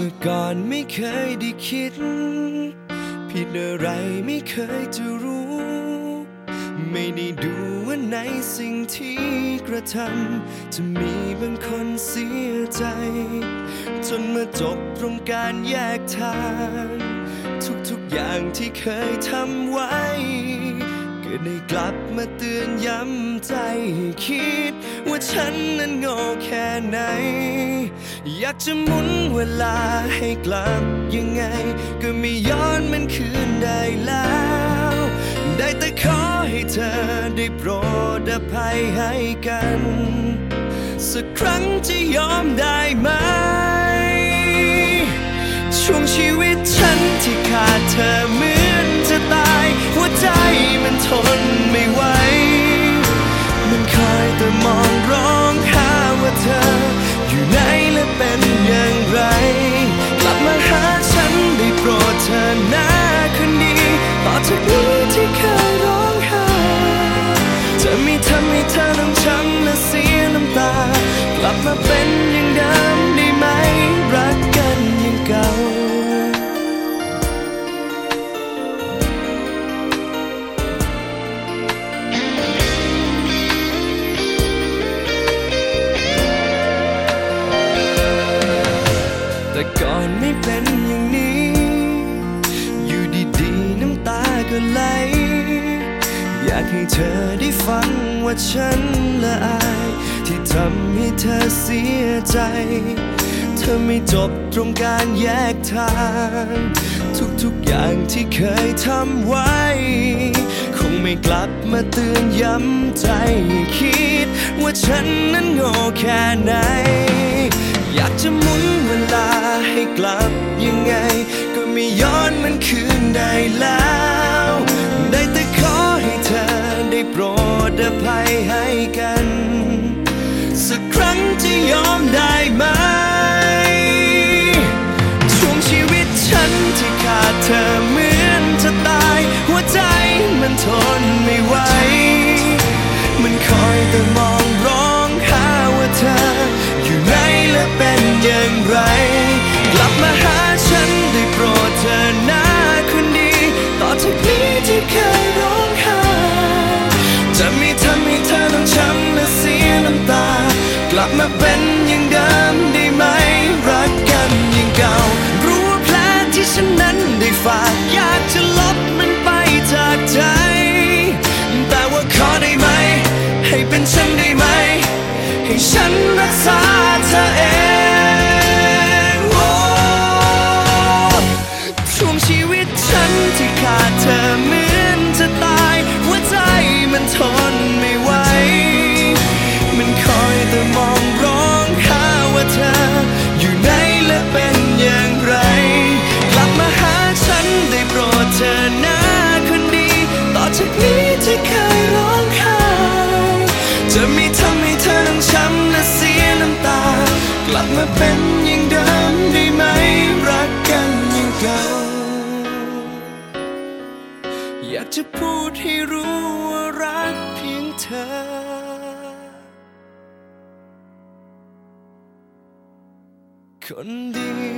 มื่อก่อนไม่เคยได้คิดผิดอะไรไม่เคยจะรู้ไม่ได้ดูว่าในสิ่งที่กระทำจะมีบางคนเสียใจจนมาจบตรงการแยกทางทุกอย่างที่เคยทำไว้ก็ได้กลับมาเตือนย้ำใจให้คิดว่าฉันนั้นโง่แค่ไหนอยากจะหมุนเวลาให้กลับยังไงก็ไม่ย้อนมันคืนได้แล้วได้แต่ขอให้เธอได้โปรดอภัยให้กันสักครั้งจะยอมได้ไหมช่วงชีวิตฉันที่ขาดเธอเหมือนจะตายหัวใจมันทนไม่ไหวมันคอยแต่มองร้องหาว่าเธออยู่ไหนและเป็นอย่างไรกลับมาหาฉันได้โปรดเธอนะคนดีต่อจากนี้ที่เคยร้องไห้จะไม่ทำให้เธอต้องช้ำและเสียน้ำตากลับมาเป็นอย่างเดิมได้ไหมรักกันอย่างเก่าแต่ก่อนไม่เป็นอย่างนี้อยู่ดีๆน้ำตาก็ไหลอยากให้เธอได้ฟังว่าฉันละอายที่ทำให้เธอเสียใจเธอไม่จบตรงการแยกทางทุกอย่างที่เคยทำไว้คงไม่กลับมาเตือนย้ำใจคิดว่าฉันนั้นโง่แค่ไหนอยากจะหมุนเวลาให้กลับยังไงก็ไม่ย้อนมันคืนได้แล้วได้แต่ขอให้เธอได้โปรดอภัยให้กันสักครั้งจะยอมได้ไหมช่วงชีวิตฉันที่ขาดเธอเหมือนจะตายหัวใจมันทนไม่ไหวมันคอยแต่มองร้องหาว่าเธออยู่ไหนและเป็นอย่างไรกลับมาหาฉันได้โปรดเธอนะคนดีต่อจากนี้ที่เคยร้องไห้จะไม่ทำให้เธอต้องช้ำและเสียน้ำตากลับมาเป็นอย่างเดิมได้ไหมรักกันอย่างเก่ารู้ว่าแผลที่ฉันนั้นได้ฝากอยากจะลบมันไปจากใจแต่ว่าขอได้ไหมให้เป็นฉันได้ไหมให้ฉันรักษาเธอเองช่วงชีวิตฉันที่ขาดเธอเหมือนจะตายหัวใจมันทนไม่ไหวมันคอยแต่มองร้องหาว่าเธออยู่ไหนและเป็นอย่างไรกลับมาหาฉันได้โปรดเธอนะคนดีต่อจากนี้ที่เคยร้องไห้จะไม่ทำให้เธอต้องช้ำและเสียน้ำตากลับมาเป็นอย่างเดิมได้ไหมรักกันอย่างเก่าอยากจะพูดให้รู้ว่ารักเพียงเธอคนเดียว